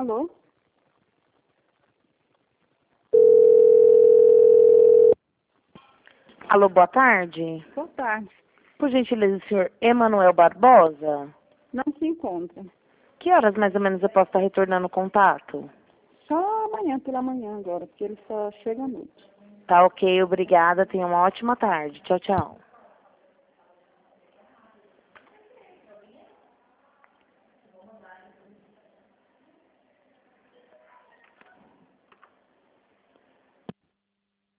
Alô? Alô, boa tarde. Boa tarde. Por gentileza, o senhor Emanuel Barbosa? Não se encontra. Que horas mais ou menos eu posso estar retornando o contato? Só amanhã, pela manhã agora, porque ele só chega à noite. Tá ok, obrigada. Tenha uma ótima tarde. Tchau, tchau.